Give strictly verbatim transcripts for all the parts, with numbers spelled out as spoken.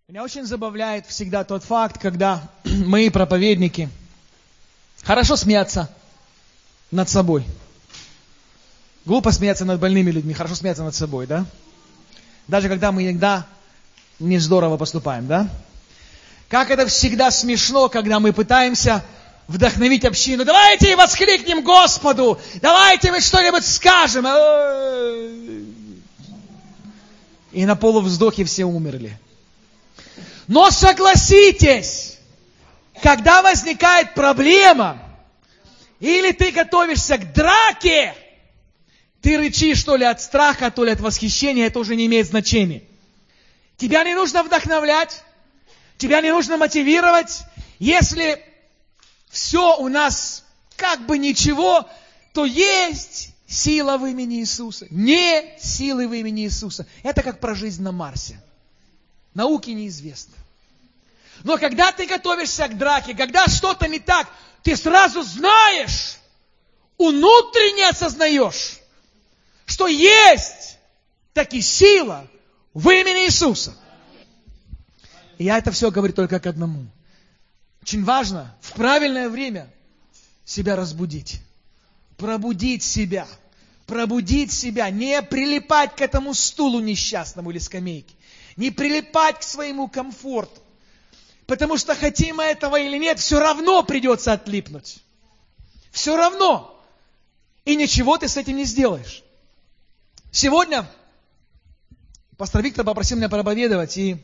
Меня очень забавляет всегда тот факт, когда мы, проповедники, хорошо смеяться над собой. Глупо смеяться над больными людьми, хорошо смеяться над собой, да? Даже когда мы иногда не здорово поступаем, да? Как это всегда смешно, когда мы пытаемся вдохновить общину. Давайте воскликнем Господу! Давайте мы что-нибудь скажем! И на полувздохе все умерли. Но согласитесь, когда возникает проблема, или ты готовишься к драке, ты рычишь то ли от страха, то ли от восхищения, это уже не имеет значения. Тебя не нужно вдохновлять, тебя не нужно мотивировать. Если все у нас как бы ничего, то есть сила в имени Иисуса. Нет силы в имени Иисуса. Это как про жизнь на Марсе. Науке неизвестно. Но когда ты готовишься к драке, когда что-то не так, ты сразу знаешь, внутренне осознаешь, что есть таки сила в имени Иисуса. И я это все говорю только к одному. Очень важно в правильное время себя разбудить. Пробудить себя. Пробудить себя. Не прилипать к этому стулу несчастному или скамейке. Не прилипать к своему комфорту. Потому что хотим мы этого или нет, все равно придется отлипнуть. Все равно. И ничего ты с этим не сделаешь. Сегодня пастор Виктор попросил меня проповедовать, и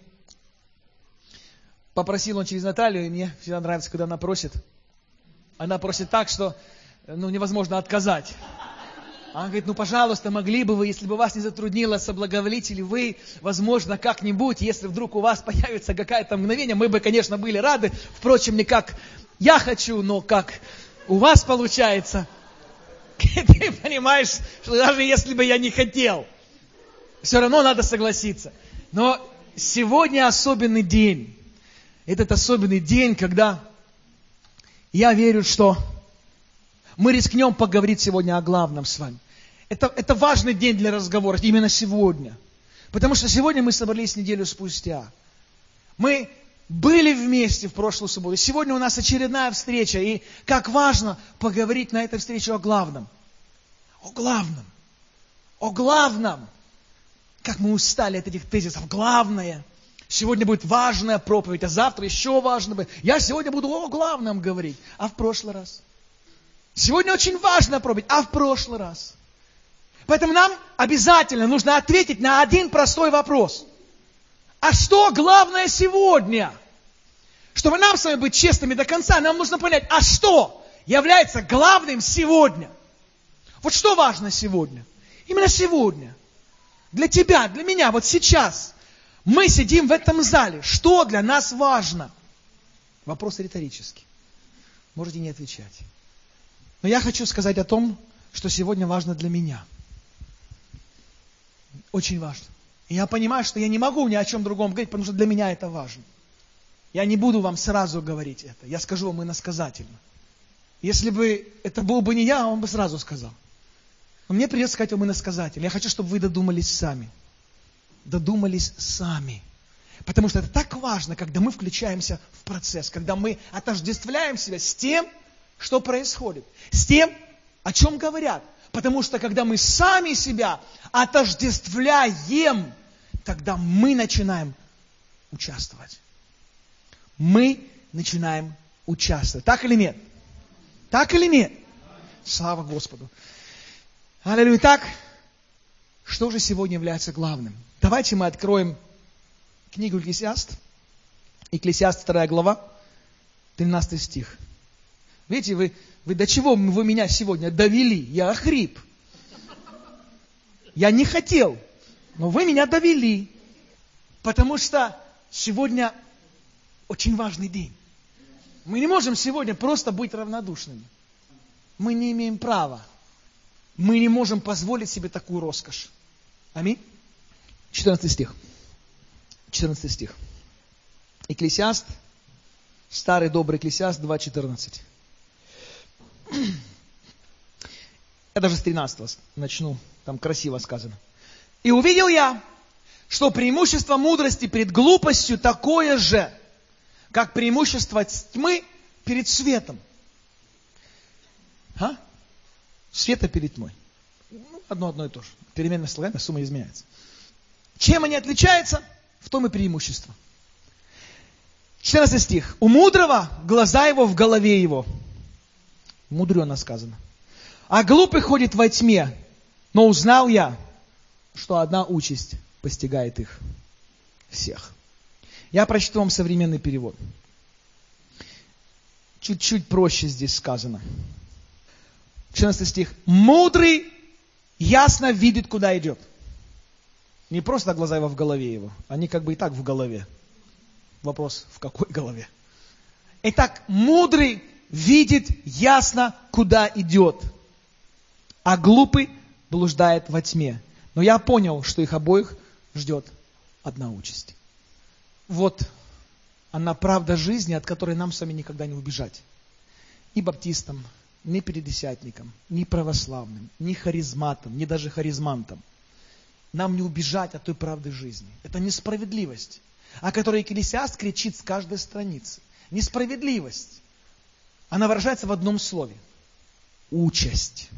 попросил он через Наталью, и мне всегда нравится, когда она просит. Она просит так, что ну, невозможно отказать. Она говорит, ну, пожалуйста, могли бы вы, если бы вас не затруднило, соблаговолите ли вы, возможно, как-нибудь, если вдруг у вас появится какое-то мгновение, мы бы, конечно, были рады, впрочем, не как я хочу, но как у вас получается. Ты понимаешь, что даже если бы я не хотел, все равно надо согласиться. Но сегодня особенный день. Этот особенный день, когда я верю, что мы рискнем поговорить сегодня о главном с вами. Это, это важный день для разговора, именно сегодня. Потому что сегодня мы собрались неделю спустя. Мы были вместе в прошлую субботу. Сегодня у нас очередная встреча. И как важно поговорить на этой встрече о главном. О главном. О главном. Как мы устали от этих тезисов. Главное. Сегодня будет важная проповедь, а завтра еще важно будет. Я сегодня буду о главном говорить. А в прошлый раз? Сегодня очень важная проповедь, а в прошлый раз? Поэтому нам обязательно нужно ответить на один простой вопрос. А что главное сегодня? Чтобы нам с вами быть честными до конца, нам нужно понять, а что является главным сегодня? Вот что важно сегодня? Именно сегодня. Для тебя, для меня, вот сейчас. Мы сидим в этом зале. Что для нас важно? Вопрос риторический. Можете не отвечать. Но я хочу сказать о том, что сегодня важно для меня. Очень важно. И я понимаю, что я не могу ни о чем другом говорить, потому что для меня это важно. Я не буду вам сразу говорить это. Я скажу вам иносказательно. Если бы это был бы не я, он бы сразу сказал. Но мне придется сказать вам иносказательно. Я хочу, чтобы вы додумались сами. Додумались сами. Потому что это так важно, когда мы включаемся в процесс, когда мы отождествляем себя с тем, что происходит, с тем, о чем говорят. Потому что когда мы сами себя отождествляем, тогда мы начинаем участвовать. Мы начинаем участвовать. Так или нет? Так или нет? Слава Господу. Аллилуйя. Итак, что же сегодня является главным? Давайте мы откроем книгу Экклесиаст. Экклесиаст, вторая глава, тринадцатый стих. Видите, вы, вы до чего вы меня сегодня довели? Я охрип. Я не хотел, но вы меня довели. Потому что сегодня очень важный день. Мы не можем сегодня просто быть равнодушными. Мы не имеем права. Мы не можем позволить себе такую роскошь. Аминь. четырнадцатый стих. четырнадцатый стих. Экклесиаст, старый добрый Экклесиаст два четырнадцать. Я даже с тринадцатого начну, там красиво сказано. «И увидел я, что преимущество мудрости перед глупостью такое же, как преимущество тьмы перед светом. А? Света перед тьмой. Ну, одно, одно и то же. Переменными слогами сумма изменяется. Чем они отличаются, в том и преимущество. четырнадцатый стих. У мудрого глаза его в голове его. Мудрено сказано. А глупый ходит во тьме, но узнал я, что одна участь постигает их всех. Я прочту вам современный перевод. Чуть-чуть проще здесь сказано. четырнадцатый стих. Мудрый ясно видит, куда идет. Не просто глаза его в голове его. Они как бы и так в голове. Вопрос, в какой голове? Итак, мудрый видит ясно, куда идет. А глупый блуждает во тьме. Но я понял, что их обоих ждет одна участь. Вот она правда жизни, от которой нам с вами никогда не убежать. Ни баптистам, ни пятидесятникам, ни православным, ни харизматам, ни даже харизмантам. Нам не убежать от той правды жизни. Это несправедливость, о которой Екклесиаст кричит с каждой страницы. Несправедливость. Она выражается в одном слове. Участь.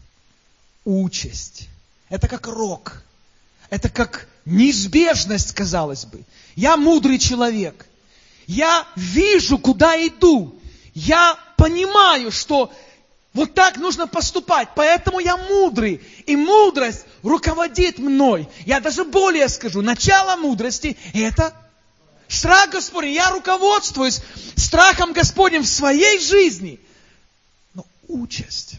Участь. Это как рок. Это как неизбежность, казалось бы. Я мудрый человек. Я вижу, куда иду. Я понимаю, что вот так нужно поступать. Поэтому я мудрый. И мудрость руководит мной. Я даже более скажу. Начало мудрости – это страх Господень. Я руководствуюсь страхом Господним в своей жизни. Но участь,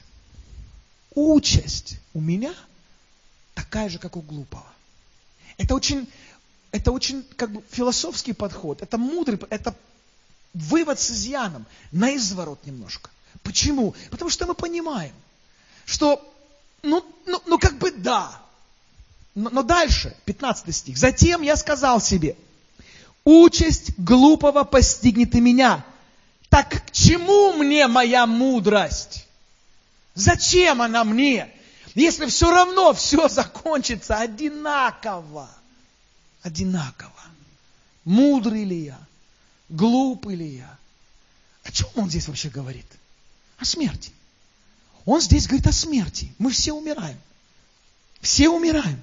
участь у меня такая же, как у глупого. Это очень, это очень как бы философский подход. Это мудрый, это вывод с изъяном. Наизворот немножко. Почему? Потому что мы понимаем, что, ну, ну, ну как бы да. Но, но дальше, пятнадцатый стих. Затем я сказал себе, участь глупого постигнет и меня. Так к чему мне моя мудрость? Зачем она мне? Если все равно все закончится одинаково. Одинаково. Мудрый ли я? Глупый ли я? О чем он здесь вообще говорит? О смерти. Он здесь говорит о смерти. Мы все умираем. Все умираем.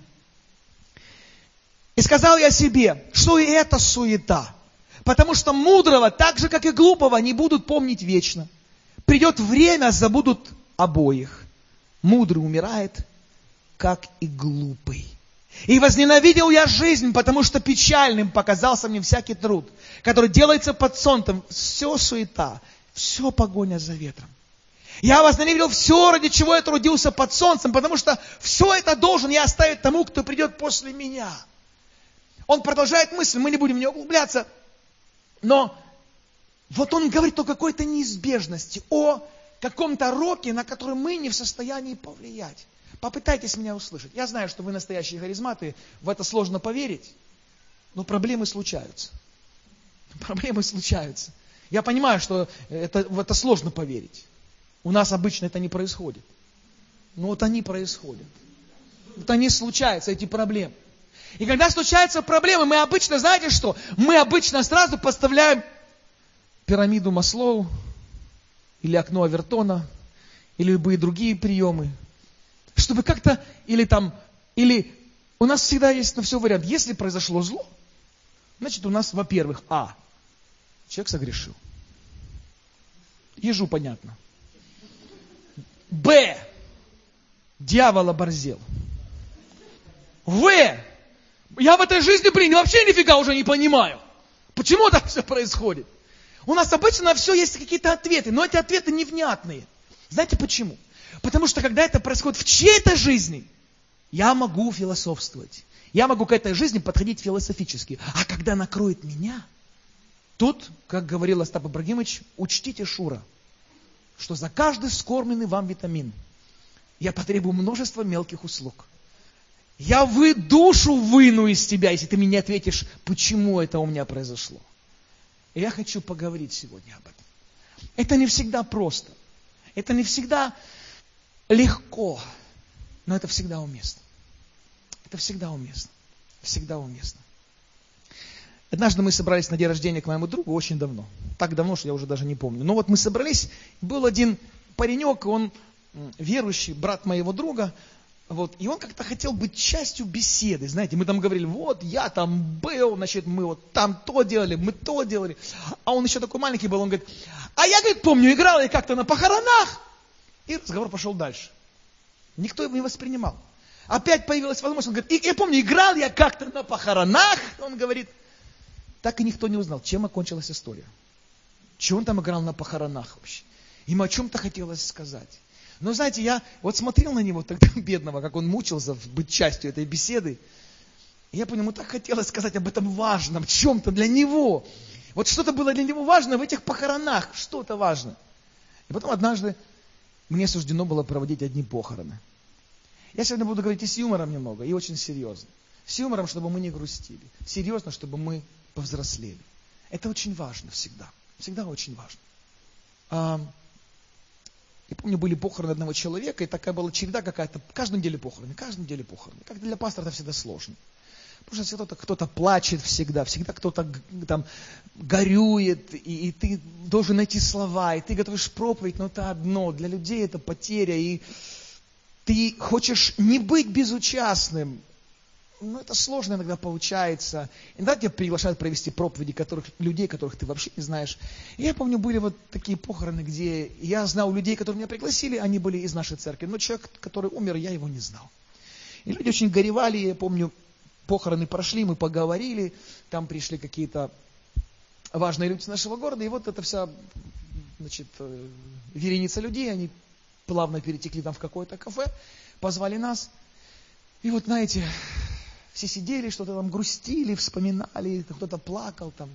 И сказал я себе, что и это суета. Потому что мудрого, так же, как и глупого, не будут помнить вечно. Придет время, забудут обоих. Мудрый умирает, как и глупый. И возненавидел я жизнь, потому что печальным показался мне всякий труд, который делается под солнцем. Все суета, все погоня за ветром. Я возненавидел все, ради чего я трудился под солнцем, потому что все это должен я оставить тому, кто придет после меня. Он продолжает мысль, мы не будем в нее углубляться, но вот он говорит о какой-то неизбежности, о каком-то роке, на который мы не в состоянии повлиять. Попытайтесь меня услышать. Я знаю, что вы настоящие харизматы, в это сложно поверить, но проблемы случаются. Проблемы случаются. Я понимаю, что это, в это сложно поверить. У нас обычно это не происходит. Но вот они происходят. Вот они случаются, эти проблемы. И когда случаются проблемы, мы обычно, знаете что? Мы обычно сразу поставляем пирамиду Маслоу, или окно Авертона, или любые другие приемы. Чтобы как-то, или там, или у нас всегда есть на все вариант. Если произошло зло, значит у нас, во-первых, а, человек согрешил. Ежу понятно. Б, дьявол оборзел. В, я в этой жизни, блин, вообще нифига уже не понимаю. Почему так все происходит? У нас обычно на все есть какие-то ответы, но эти ответы невнятные. Знаете почему? Потому что когда это происходит в чьей-то жизни, я могу философствовать. Я могу к этой жизни подходить философически. А когда накроет меня, тут, как говорил Остап Ибрагимович, учтите, Шура, что за каждый скормленный вам витамин я потребую множество мелких услуг. Я вы душу выну из тебя, если ты мне не ответишь, почему это у меня произошло. И я хочу поговорить сегодня об этом. Это не всегда просто. Это не всегда легко. Но это всегда уместно. Это всегда уместно. Всегда уместно. Однажды мы собрались на день рождения к моему другу очень давно. Так давно, что я уже даже не помню. Но вот мы собрались, был один паренек, он верующий, брат моего друга. Вот, и он как-то хотел быть частью беседы. Знаете, мы там говорили, вот я там был, значит, мы вот там то делали, мы то делали. А он еще такой маленький был, он говорит, а я, говорит, помню, играл я как-то на похоронах. И разговор пошел дальше. Никто его не воспринимал. Опять появилась возможность, он говорит, я помню, играл я как-то на похоронах. Он говорит, так и никто не узнал, чем окончилась история. Чего он там играл на похоронах вообще. Ему о чем-то хотелось сказать. Но знаете, я вот смотрел на него тогда, бедного, как он мучился быть частью этой беседы. И я понял, ему так хотелось сказать об этом важном, чем-то для него. Вот что-то было для него важно в этих похоронах, что-то важно. И потом однажды мне суждено было проводить одни похороны. Я сегодня буду говорить и с юмором немного, и очень серьезно. С юмором, чтобы мы не грустили. Серьезно, чтобы мы повзрослели. Это очень важно всегда. Всегда очень важно. Я помню, были похороны одного человека, и такая была череда какая-то. Каждую неделю похороны, каждую неделю похороны. Как для пастора это всегда сложно. Потому что кто-то, кто-то плачет всегда, всегда кто-то там горюет, и, и ты должен найти слова, и ты готовишь проповедь, но это одно. Для людей это потеря, и ты хочешь не быть безучастным. Но это сложно иногда получается. Иногда тебя приглашают провести проповеди которых, людей, которых ты вообще не знаешь. И я помню, были вот такие похороны, где я знал людей, которые меня пригласили, они были из нашей церкви. Но человек, который умер, я его не знал. И люди очень горевали, я помню, похороны прошли, мы поговорили, там пришли какие-то важные люди из нашего города, и вот эта вся, значит, вереница людей, они плавно перетекли там в какое-то кафе, позвали нас. И вот, знаете, все сидели, что-то там грустили, вспоминали, кто-то плакал там.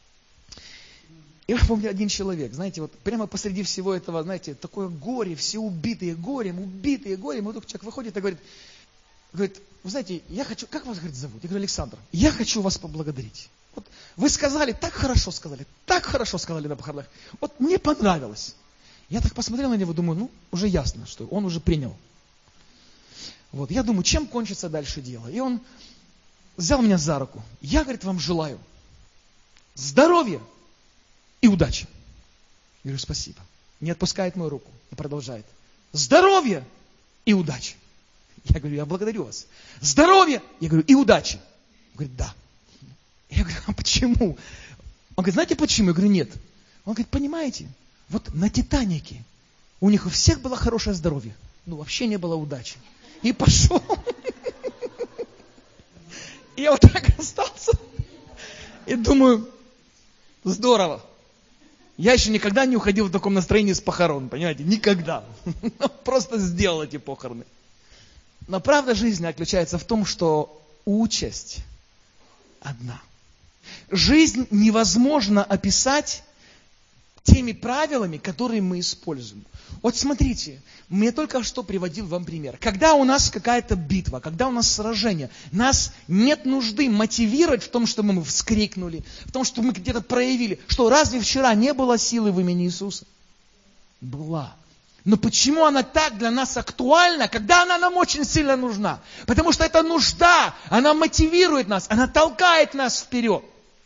И я помню, один человек, знаете, вот прямо посреди всего этого, знаете, такое горе, все убитые горем, убитые горем. И вот человек выходит и говорит, говорит, вы знаете, я хочу, как вас, говорит, зовут? Я говорю, Александр, я хочу вас поблагодарить. Вот вы сказали, так хорошо сказали, так хорошо сказали на похоронах. Вот мне понравилось. Я так посмотрел на него, думаю, ну, уже ясно, что он уже принял. Вот, я думаю, чем кончится дальше дело. И он взял меня за руку. Я, говорит, вам желаю здоровья и удачи. Я говорю, спасибо. Не отпускает мою руку и продолжает. Здоровья и удачи. Я говорю, я благодарю вас. Здоровья, я говорю, и удачи. Он говорит, да. Я говорю, а почему? Он говорит, знаете почему? Я говорю, нет. Он говорит, понимаете, вот на Титанике у них у всех было хорошее здоровье, но вообще не было удачи. И пошел. И я вот так остался. И думаю, здорово. Я еще никогда не уходил в таком настроении с похорон, понимаете? Никогда. Просто сделал эти похороны. Но правда жизни заключается в том, что участь одна. Жизнь невозможно описать теми правилами, которые мы используем. Вот смотрите, я только что приводил вам пример. Когда у нас какая-то битва, когда у нас сражение, нас нет нужды мотивировать в том, чтобы мы вскрикнули, в том, что мы где-то проявили. Что, разве вчера не было силы в имени Иисуса? Была. Но почему она так для нас актуальна, когда она нам очень сильно нужна? Потому что эта нужда, она мотивирует нас, она толкает нас вперед.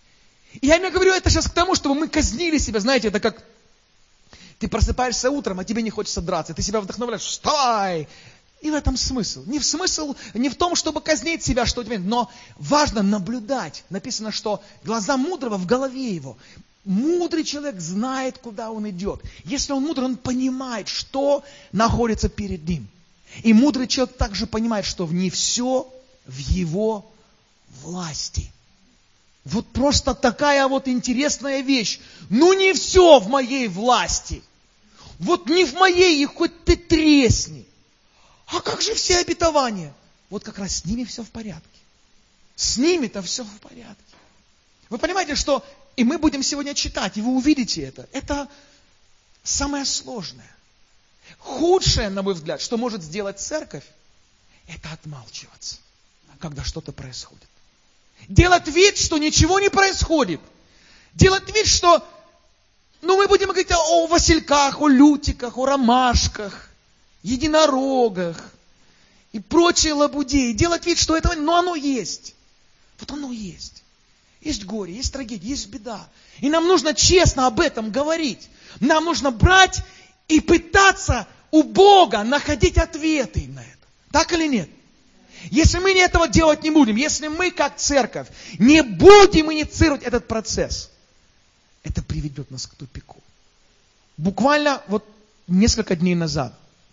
И я не говорю это сейчас к тому, чтобы мы казнили себя. Знаете, это как ты просыпаешься утром, а тебе не хочется драться. Ты себя вдохновляешь, вставай. И в этом смысл. Не в смысл, не в том, чтобы казнить себя, что тебе, но важно наблюдать. Написано, что глаза мудрого в голове его. Мудрый человек знает, куда он идет. Если он мудрый, он понимает, что находится перед ним. И мудрый человек также понимает, что не все в его власти. Вот просто такая вот интересная вещь. Ну не все в моей власти. Вот не в моей, и хоть ты тресни. А как же все обетования? Вот как раз с ними все в порядке. С ними-то все в порядке. Вы понимаете, что и мы будем сегодня читать, и вы увидите это. Это самое сложное. Худшее, на мой взгляд, что может сделать церковь, это отмалчиваться, когда что-то происходит. Делать вид, что ничего не происходит. Делать вид, что ну, мы будем говорить о васильках, о лютиках, о ромашках, единорогах и прочей лабуде. И делать вид, что этого, но оно есть. Вот оно есть. Есть горе, есть трагедия, есть беда. И нам нужно честно об этом говорить. Нам нужно брать и пытаться у Бога находить ответы на это. Так или нет? Если мы этого делать не будем, если мы как церковь не будем инициировать этот процесс, это приведет нас к тупику. Буквально вот несколько дней назад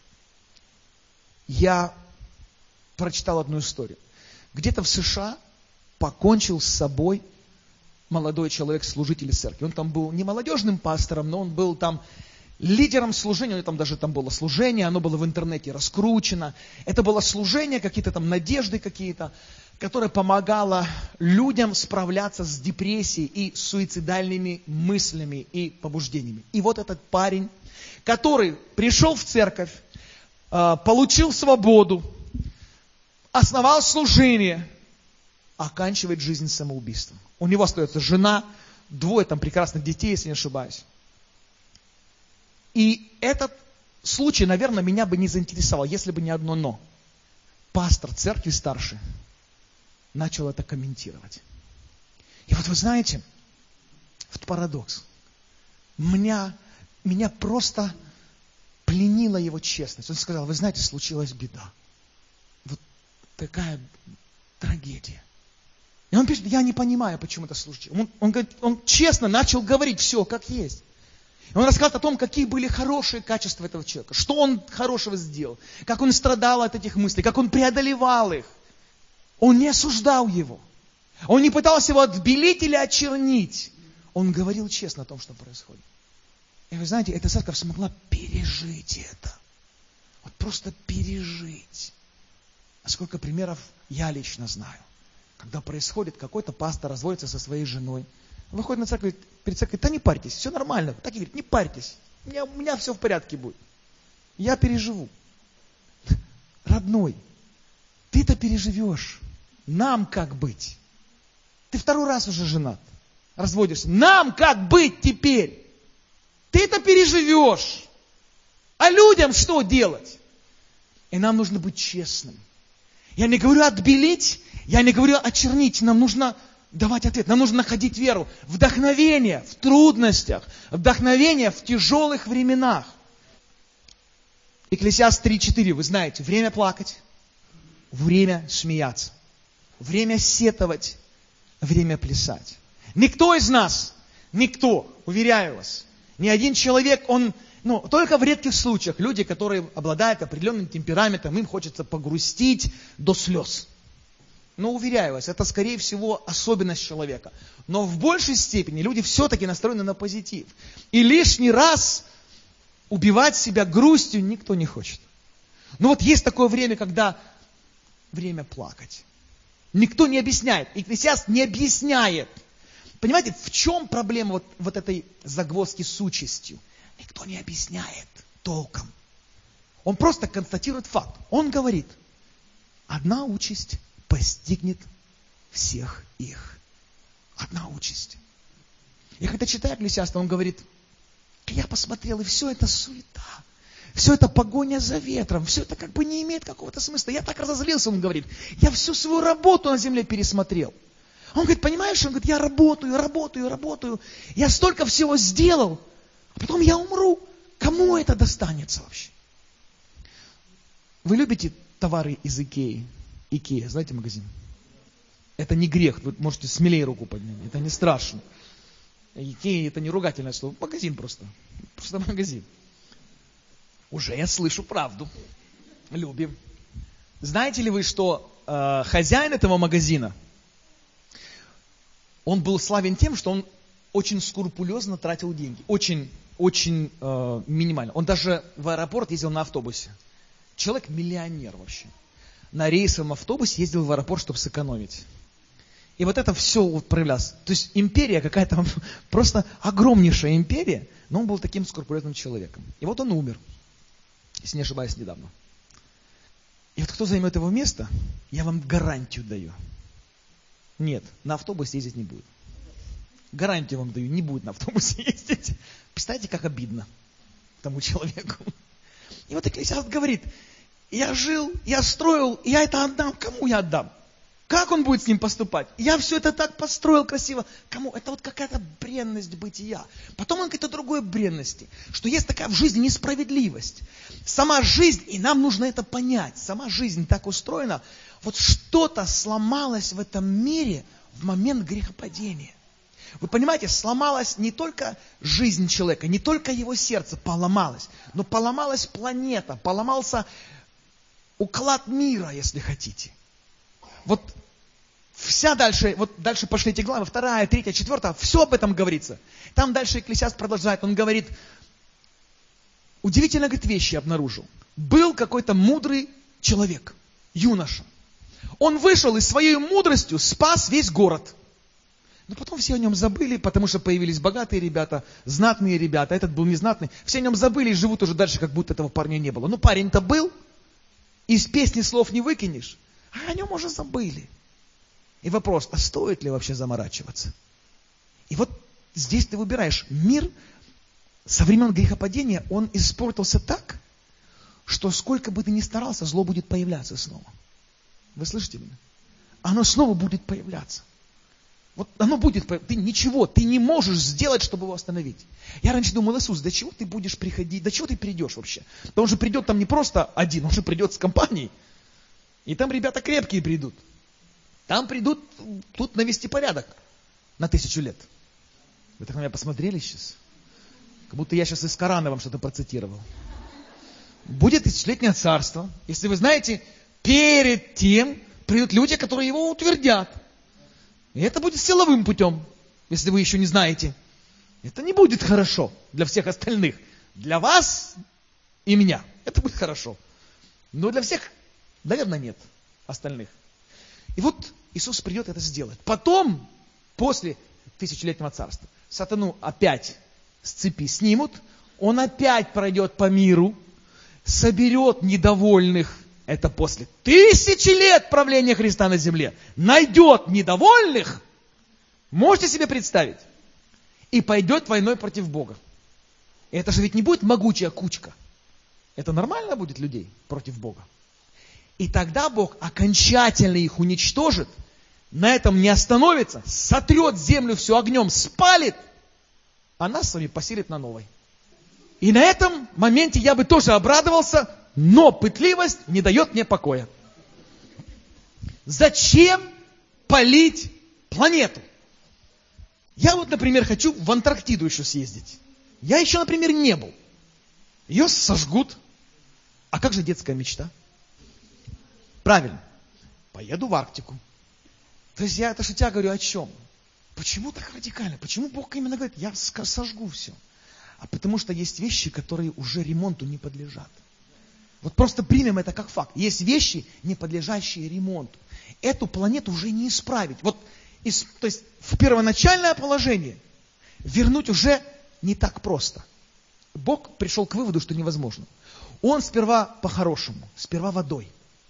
я прочитал одну историю. Где-то в США покончил с собой молодой человек, служитель церкви. Он там был не молодежным пастором, но он был там лидером служения. У него там даже там было служение, оно было в интернете раскручено. Это было служение, какие-то там надежды какие-то, которое помогало людям справляться с депрессией и суицидальными мыслями и побуждениями. И вот этот парень, который пришел в церковь, получил свободу, основал служение, оканчивает жизнь самоубийством. У него остается жена, двое там прекрасных детей, если не ошибаюсь. И этот случай, наверное, меня бы не заинтересовал, если бы не одно «но». Пастор церкви старший начал это комментировать. И вот вы знаете, вот парадокс. Меня, меня просто пленила его честность. Он сказал, вы знаете, случилась беда. Вот такая трагедия. И он пишет, я не понимаю, почему это случилось. Он, он, говорит, он честно начал говорить все, как есть. И он рассказал о том, какие были хорошие качества этого человека, что он хорошего сделал, как он страдал от этих мыслей, как он преодолевал их. Он не осуждал его. Он не пытался его отбелить или очернить. Он говорил честно о том, что происходит. И вы знаете, эта церковь смогла пережить это. Вот просто пережить. А сколько примеров я лично знаю. Когда происходит, какой-то пастор разводится со своей женой. Выходит на церковь, перед церковью, да не парьтесь, все нормально. Так и говорит, не парьтесь, у меня, у меня все в порядке будет. Я переживу. Родной, ты это переживешь. Нам как быть? Ты второй раз уже женат, разводишься. Нам как быть теперь? Ты это переживешь. А людям что делать? И нам нужно быть честным. Я не говорю отбелить, я не говорю очернить. Нам нужно давать ответ. Нам нужно находить веру. Вдохновение в трудностях. Вдохновение в тяжелых временах. Экклесиаст три четыре, вы знаете, время плакать, время смеяться, время сетовать, время плясать. Никто из нас, никто, уверяю вас, ни один человек, он, ну, только в редких случаях люди, которые обладают определенным темпераментом, им хочется погрустить до слез. Но уверяю вас, это скорее всего особенность человека. Но в большей степени люди все-таки настроены на позитив. И лишний раз убивать себя грустью никто не хочет. Но вот есть такое время, когда время плакать. Никто не объясняет. Экклесиаст не объясняет. Понимаете, в чем проблема вот, вот этой загвоздки с участью? Никто не объясняет толком. Он просто констатирует факт. Он говорит, одна участь постигнет всех их. Одна участь. И когда читаю Экклесиаста, он говорит, я посмотрел, и все это суета. Все это погоня за ветром. Все это как бы не имеет какого-то смысла. Я так разозлился, он говорит. Я всю свою работу на земле пересмотрел. Он говорит, понимаешь, он говорит, я работаю, работаю, работаю. Я столько всего сделал. А потом я умру. Кому это достанется вообще? Вы любите товары из Икеи? Икея, знаете магазин? Это не грех, вы можете смелее руку поднять, это не страшно. Икея это не ругательное слово, магазин просто, просто магазин. Уже я слышу правду, любим. Знаете ли вы, что э, хозяин этого магазина, он был славен тем, что он очень скрупулезно тратил деньги, очень, очень э, минимально. Он даже в аэропорт ездил на автобусе. Человек миллионер вообще. На рейсовом автобусе ездил в аэропорт, чтобы сэкономить. И вот это все вот проявлялось. То есть империя какая-то, просто огромнейшая империя, но он был таким скрупулезным человеком. И вот он умер, если не ошибаюсь, недавно. И вот кто займет его место, я вам гарантию даю. Нет, на автобусе ездить не будет. Гарантию вам даю, не будет на автобусе ездить. Представляете, как обидно тому человеку. И вот Экклесиаст говорит, я жил, я строил, я это отдам. Кому я отдам? Как он будет с ним поступать? Я все это так построил красиво. Кому? Это вот какая-то бренность бытия. Потом он какой-то другой бренности. Что есть такая в жизни несправедливость. Сама жизнь, и нам нужно это понять. Сама жизнь так устроена. Вот что-то сломалось в этом мире в момент грехопадения. Вы понимаете, сломалась не только жизнь человека, не только его сердце поломалось, но поломалась планета, поломался уклад мира, если хотите. Вот вся дальше, вот дальше пошли эти главы, вторая, третья, четвертая, все об этом говорится. Там дальше Экклесиаст продолжает, он говорит, удивительно, говорит, вещи обнаружил. Был какой-то мудрый человек, юноша. Он вышел и своей мудростью спас весь город. Но потом все о нем забыли, потому что появились богатые ребята, знатные ребята, этот был незнатный. Все о нем забыли и живут уже дальше, как будто этого парня не было. Ну, парень-то был, из песни слов не выкинешь. А о нем уже забыли. И вопрос, а стоит ли вообще заморачиваться? И вот здесь ты выбираешь. Мир со времен грехопадения, он испортился так, что сколько бы ты ни старался, зло будет появляться снова. Вы слышите меня? Оно снова будет появляться. Вот оно будет, ты ничего, ты не можешь сделать, чтобы его остановить. Я раньше думал, Иисус, до чего ты будешь приходить, до чего ты придешь вообще? Да он же придет там не просто один, он же придет с компанией. И там ребята крепкие придут. Там придут, тут навести порядок на тысячу лет. Вы так на меня посмотрели сейчас? Как будто я сейчас из Корана вам что-то процитировал. Будет тысячелетнее царство. Если вы знаете, перед тем придут люди, которые его утвердят. И это будет силовым путем, если вы еще не знаете. Это не будет хорошо для всех остальных. Для вас и меня это будет хорошо. Но для всех, наверное, нет остальных. И вот Иисус придет это сделать. Потом, после тысячелетнего царства, сатану опять с цепи снимут, он опять пройдет по миру, соберет недовольных, это после тысячи лет правления Христа на земле, найдет недовольных, можете себе представить, и пойдет войной против Бога. И это же ведь не будет могучая кучка. Это нормально будет людей против Бога. И тогда Бог окончательно их уничтожит, на этом не остановится, сотрет землю всю огнем, спалит, а нас с вами поселит на новой. И на этом моменте я бы тоже обрадовался, но пытливость не дает мне покоя. Зачем палить планету? Я вот, например, хочу в Антарктиду еще съездить. Я еще, например, не был. Ее сожгут. А как же детская мечта? Правильно. Поеду в Арктику. То есть я это шутя говорю о чем? Почему так радикально? Почему Бог именно говорит, я сожгу все? А потому что есть вещи, которые уже ремонту не подлежат. Вот просто примем это как факт. Есть вещи, не подлежащие ремонту. Эту планету уже не исправить. Вот, из, то есть в первоначальное положение вернуть уже не так просто. Бог пришел к выводу, что невозможно. Он сперва по-хорошему, сперва водой.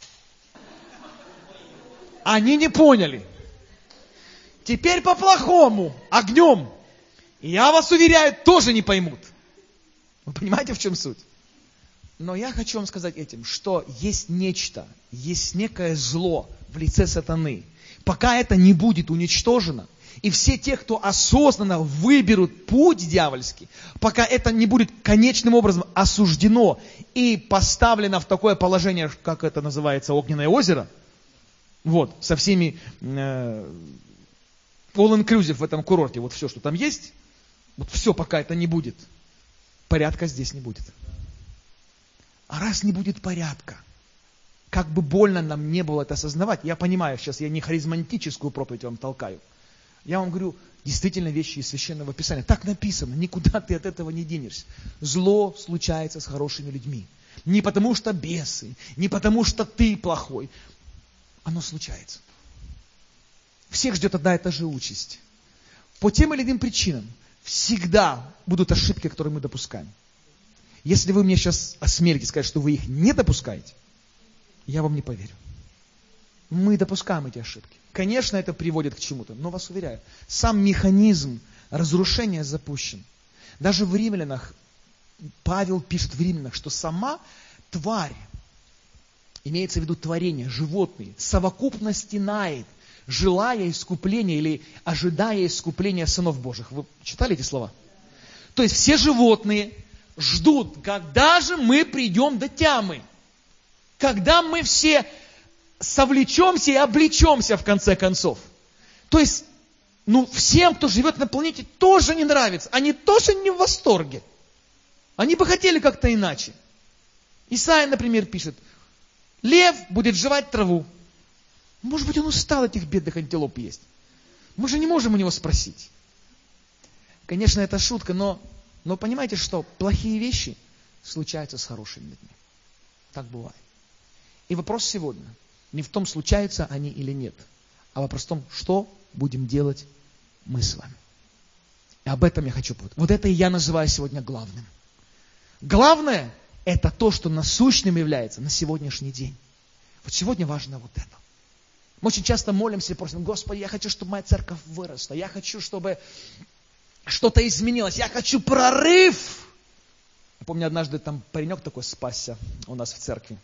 Они не поняли. Теперь по-плохому, огнем. И я вас уверяю, тоже не поймут. Вы понимаете, в чем суть? Но я хочу вам сказать этим, что есть нечто, есть некое зло в лице сатаны. Пока это не будет уничтожено, и все те, кто осознанно выберут путь дьявольский, пока это не будет конечным образом осуждено и поставлено в такое положение, как это называется, огненное озеро, вот, со всеми э, all-inclusive в этом курорте, вот все, что там есть, вот все, пока это не будет, порядка здесь не будет. А раз не будет порядка, как бы больно нам не было это осознавать, я понимаю, сейчас я не харизматическую проповедь вам толкаю, я вам говорю, действительно вещи из Священного Писания. Так написано, никуда ты от этого не денешься. Зло случается с хорошими людьми. Не потому что бесы, не потому что ты плохой. Оно случается. Всех ждет одна и та же участь. По тем или иным причинам всегда будут ошибки, которые мы допускаем. Если вы мне сейчас осмелитесь сказать, что вы их не допускаете, я вам не поверю. Мы допускаем эти ошибки. Конечно, это приводит к чему-то, но вас уверяю, сам механизм разрушения запущен. Даже в Римлянах, Павел пишет в Римлянах, что сама тварь имеется в виду творение, животные, совокупно стенает, желая искупления или ожидая искупления сынов Божьих. Вы читали эти слова? То есть все животные ждут, когда же мы придем до тямы. Когда мы все совлечемся и облечемся в конце концов. То есть, ну, всем, кто живет на планете, тоже не нравится. Они тоже не в восторге. Они бы хотели как-то иначе. Исаия, например, пишет, лев будет жевать траву. Может быть, он устал этих бедных антилоп есть. Мы же не можем у него спросить. Конечно, это шутка, но, но понимаете, что плохие вещи случаются с хорошими людьми. Так бывает. И вопрос сегодня не в том, случаются они или нет, а вопрос в том, что будем делать мы с вами. И об этом я хочу поговорить. Вот это и я называю сегодня главным. Главное – это то, что насущным является на сегодняшний день. Вот сегодня важно вот это. Мы очень часто молимся и просим, Господи, я хочу, чтобы моя церковь выросла. Я хочу, чтобы что-то изменилось. Я хочу прорыв. Я помню, однажды там паренек такой спасся у нас в церкви.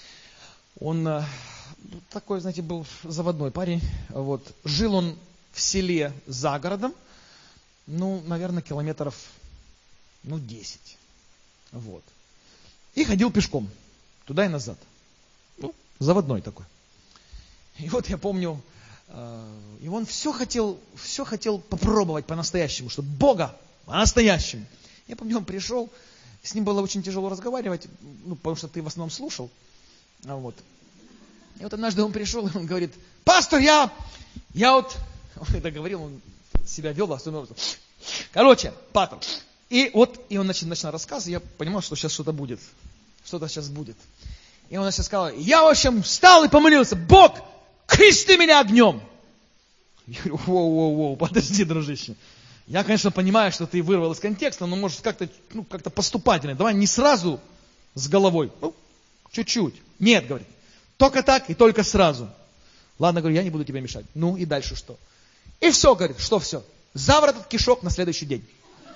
Он такой, знаете, был заводной парень. Вот. Жил он в селе за городом. Ну, наверное, километров ну, десять. Вот. И ходил пешком. Туда и назад. Ну, заводной такой. И вот я помню, и он все хотел, все хотел попробовать по-настоящему, чтобы Бога по-настоящему. Я помню, он пришел, с ним было очень тяжело разговаривать, ну, потому что ты в основном слушал. Вот. И вот однажды он пришел, и он говорит, пастор, я, я вот, он это говорил, он себя вел, особенно, короче, пастор. И вот, и он начал, начал рассказ, и я понимал, что сейчас что-то будет, что-то сейчас будет. И он сейчас сказал, я, в общем, встал и помолился, Бог, крести меня огнем. Я говорю, воу-воу-воу, подожди, дружище. Я, конечно, понимаю, что ты вырвал из контекста, но может как-то ну, как-то поступательно. Давай не сразу с головой, ну, чуть-чуть. Нет, говорит, только так и только сразу. Ладно, говорю, я не буду тебе мешать. Ну и дальше что? И все, говорит, что все? Заворот кишок на следующий день.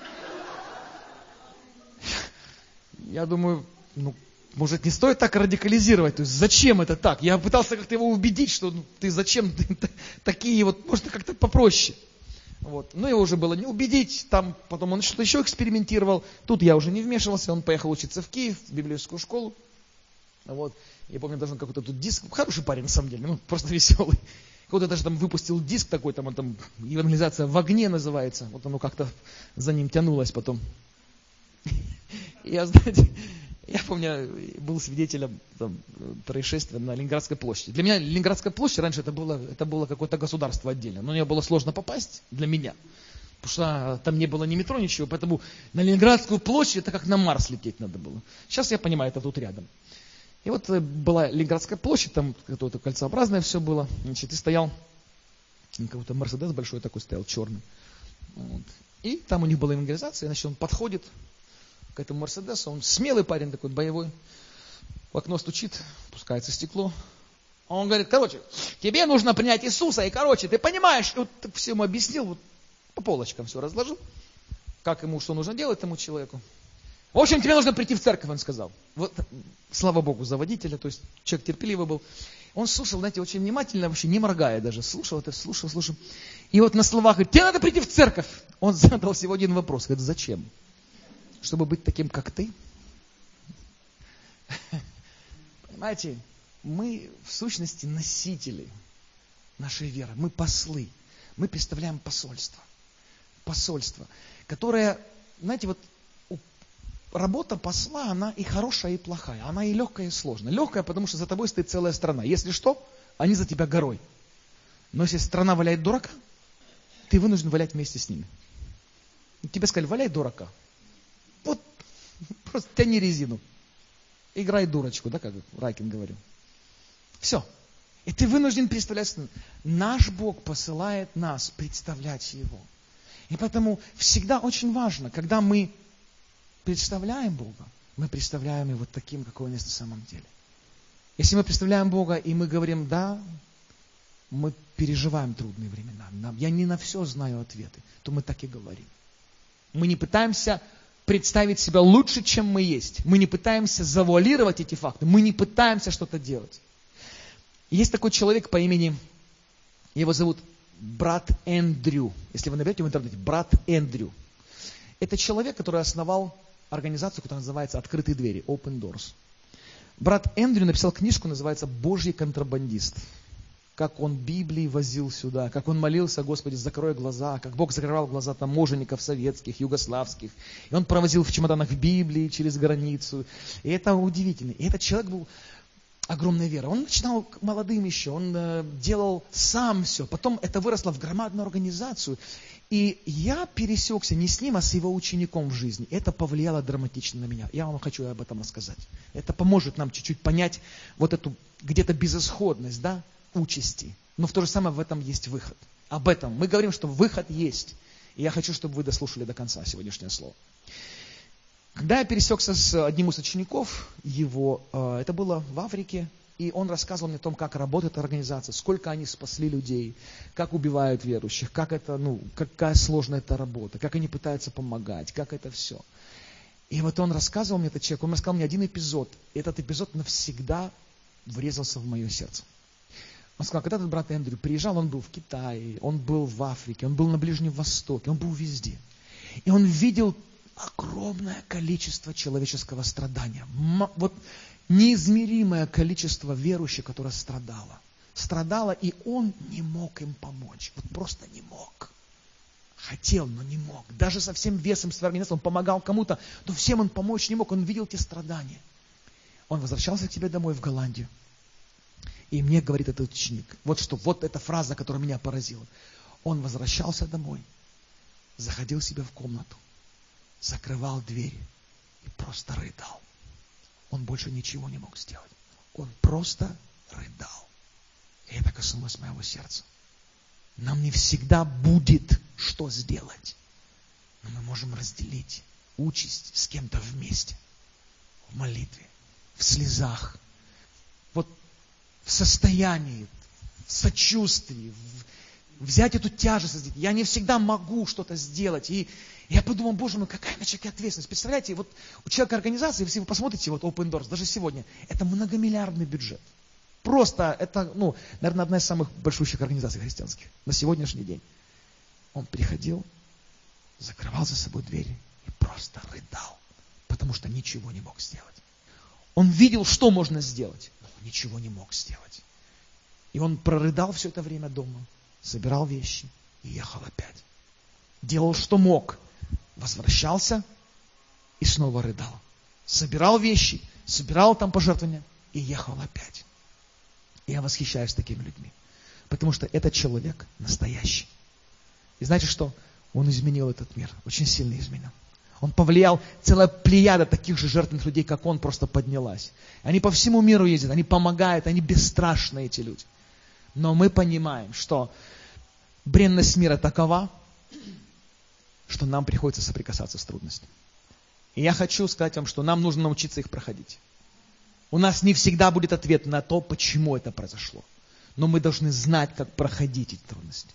Я думаю, ну, может, не стоит так радикализировать? То есть, зачем это так? Я пытался как-то его убедить, что ну, ты зачем ты, такие вот, может, как-то попроще. Вот. Но его уже было не убедить. Там потом он что-то еще экспериментировал. Тут я уже не вмешивался. Он поехал учиться в Киев, в библейскую школу. Вот. Я помню, даже он какой-то тут диск. Хороший парень, на самом деле. Ну, просто веселый. Какой-то даже там выпустил диск такой, там, он там, евангелизация в огне называется. Вот оно как-то за ним тянулось потом. Я, знаете... Я помню, был свидетелем там, происшествия на Ленинградской площади. Для меня Ленинградская площадь раньше это было, это было какое-то государство отдельно. Но мне было сложно попасть для меня. Потому что там не было ни метро, ничего. Поэтому на Ленинградскую площадь это как на Марс лететь надо было. Сейчас я понимаю, это тут рядом. И вот была Ленинградская площадь, там какое-то кольцеобразное все было. Значит, и стоял какой-то Мерседес большой такой стоял, черный. Вот. И там у них была евангелизация. Значит, он подходит к этому Мерседесу, он смелый парень такой, боевой, в окно стучит, пускается стекло. Он говорит, короче, тебе нужно принять Иисуса, и, короче, ты понимаешь, и вот все ему объяснил, вот по полочкам все разложил, как ему, что нужно делать этому человеку. В общем, тебе нужно прийти в церковь, он сказал. Вот, слава Богу, за водителя, то есть человек терпеливый был. Он слушал, знаете, очень внимательно, вообще не моргая даже, слушал это, слушал, слушал. И вот на словах говорит, тебе надо прийти в церковь. Он задал всего один вопрос, говорит, зачем? Чтобы быть таким, как ты? Понимаете, мы в сущности носители нашей веры. Мы послы. Мы представляем посольство. Посольство, которое, знаете, вот работа посла, она и хорошая, и плохая. Она и легкая, и сложная. Легкая, потому что за тобой стоит целая страна. Если что, они за тебя горой. Но если страна валяет дурака, ты вынужден валять вместе с ними. Тебе сказали, валяй дурака. Вот, просто тяни резину. Играй дурочку, да, как Райкин говорил. Все. И ты вынужден представлять. Наш Бог посылает нас представлять Его. И поэтому всегда очень важно, когда мы представляем Бога, мы представляем Его таким, какой Он есть на самом деле. Если мы представляем Бога, и мы говорим, да, мы переживаем трудные времена, я не на все знаю ответы, то мы так и говорим. Мы не пытаемся представить себя лучше, чем мы есть. Мы не пытаемся завуалировать эти факты. Мы не пытаемся что-то делать. Есть такой человек по имени, его зовут брат Эндрю. Если вы наберете в интернете, брат Эндрю. Это человек, который основал организацию, которая называется «Открытые двери», Open Doors. Брат Эндрю написал книжку, называется «Божий контрабандист». Как он Библии возил сюда, как он молился: Господи, закрой глаза, как Бог закрывал глаза таможенников советских, югославских. И он провозил в чемоданах Библии через границу. И это удивительно. И этот человек был огромная вера. Он начинал молодым еще, он э, делал сам все. Потом это выросло в громадную организацию. И я пересекся не с ним, а с его учеником в жизни. Это повлияло драматично на меня. Я вам хочу об этом рассказать. Это поможет нам чуть-чуть понять вот эту где-то безысходность, да, участи. Но в то же самое в этом есть выход. Об этом. Мы говорим, что выход есть. И я хочу, чтобы вы дослушали до конца сегодняшнее слово. Когда я пересекся с одним из учеников его, это было в Африке, и он рассказывал мне о том, как работает организация, сколько они спасли людей, как убивают верующих, как это, ну, какая сложная эта работа, как они пытаются помогать, как это все. И вот он рассказывал мне, этот человек, он рассказал мне один эпизод. И этот эпизод навсегда врезался в мое сердце. Он сказал, когда этот брат Эндрю приезжал, он был в Китае, он был в Африке, он был на Ближнем Востоке, он был везде. И он видел огромное количество человеческого страдания. Вот неизмеримое количество верующих, которое страдало. Страдало, и он не мог им помочь. Вот просто не мог. Хотел, но не мог. Даже со всем весом своей организации он помогал кому-то, но всем он помочь не мог. Он видел те страдания. Он возвращался к себе домой в Голландию. И мне говорит этот ученик, вот что, вот эта фраза, которая меня поразила. Он возвращался домой, заходил себе в комнату, закрывал дверь и просто рыдал. Он больше ничего не мог сделать. Он просто рыдал. И это коснулось моего сердца. Нам не всегда будет что сделать. Но мы можем разделить участь с кем-то вместе. В молитве, в слезах, вот в состоянии, в сочувствии, в, взять эту тяжесть. Я не всегда могу что-то сделать. И я подумал, боже мой, какая на человеке ответственность. Представляете, вот у человека организации, если вы посмотрите, вот Open Doors, даже сегодня, это многомиллиардный бюджет. Просто это, ну, наверное, одна из самых большущих организаций христианских на сегодняшний день. Он приходил, закрывал за собой двери и просто рыдал, потому что ничего не мог сделать. Он видел, что можно сделать, но ничего не мог сделать. И он прорыдал все это время дома, собирал вещи и ехал опять. Делал, что мог. Возвращался и снова рыдал. Собирал вещи, собирал там пожертвования и ехал опять. И я восхищаюсь такими людьми. Потому что этот человек настоящий. И знаете что? Он изменил этот мир. Очень сильно изменил. Он повлиял, целая плеяда таких же жертвенных людей, как он, просто поднялась. Они по всему миру ездят, они помогают, они бесстрашные, эти люди. Но мы понимаем, что бренность мира такова, что нам приходится соприкасаться с трудностями. И я хочу сказать вам, что нам нужно научиться их проходить. У нас не всегда будет ответ на то, почему это произошло. Но мы должны знать, как проходить эти трудности.